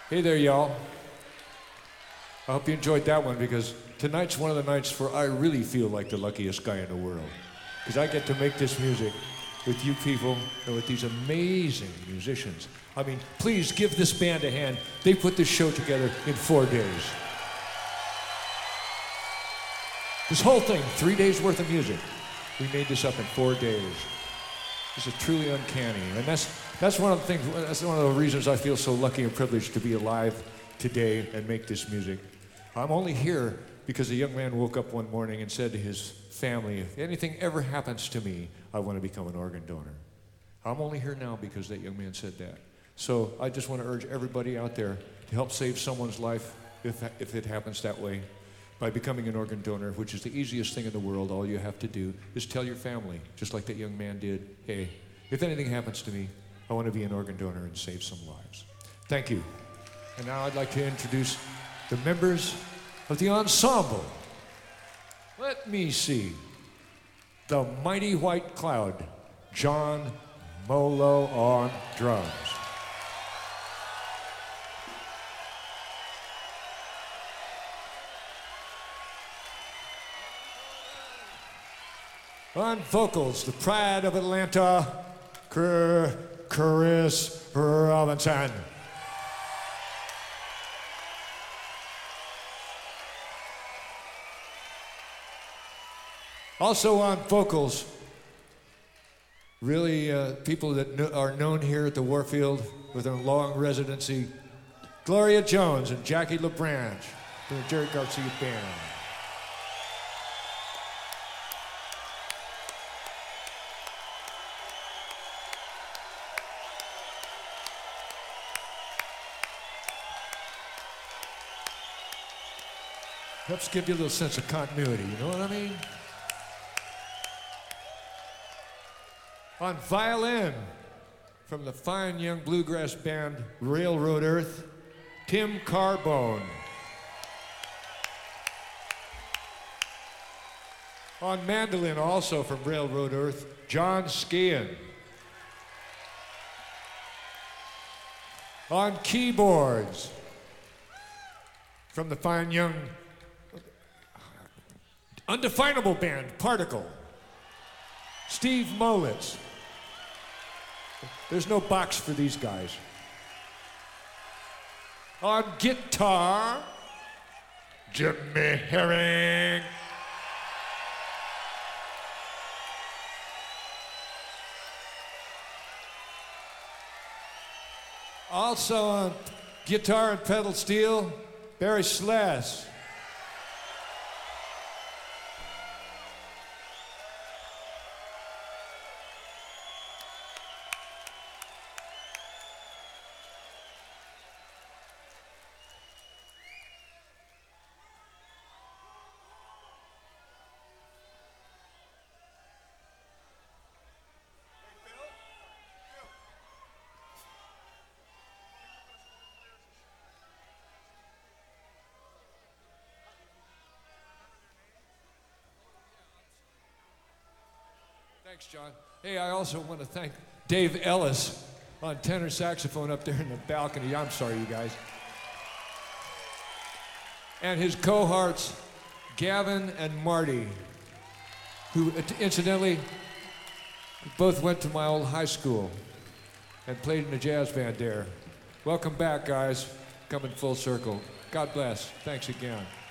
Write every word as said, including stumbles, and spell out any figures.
Hey there, y'all. I hope you enjoyed that one because tonight's one of the nights where I really feel like the luckiest guy in the world. Because I get to make this music with you people and with these amazing musicians. I mean, please give this band a hand. They put this show together in four days. This whole thing, three days worth of music. We made this up in four days. This is truly uncanny. And that's that's one of the things, that's one of the reasons I feel so lucky and privileged to be alive today and make this music. I'm only here because a young man woke up one morning and said to his family, if anything ever happens to me, I want to become an organ donor. I'm only here now because that young man said that. So I just want to urge everybody out there to help save someone's life if, if it happens that way by becoming an organ donor, which is the easiest thing in the world. All you have to do is tell your family, just like that young man did, hey, if anything happens to me, I want to be an organ donor and save some lives. Thank you. And now I'd like to introduce the members of the ensemble. Let me see. The Mighty White Cloud, John Molo on drums. On vocals, the pride of Atlanta, Chris Robinson. Also on vocals, really uh, people that kn- are known here at the Warfield with a long residency, Gloria Jones and Jackie LaBranche from the Jerry Garcia Band. Helps give you a little sense of continuity, you know what I mean? On violin, from the fine young bluegrass band Railroad Earth, Tim Carbone. On mandolin, also from Railroad Earth, John Skean. On keyboards, from the fine young undefinable band, Particle, Steve Molitz. There's no box for these guys. On guitar, Jimmy Herring. Also on guitar and pedal steel, Barry Sless. Thanks, John. Hey, I also want to thank Dave Ellis on tenor saxophone up there in the balcony. I'm sorry, you guys. And his cohorts, Gavin and Marty, who incidentally both went to my old high school and played in a jazz band there. Welcome back, guys. Coming full circle. God bless. Thanks again.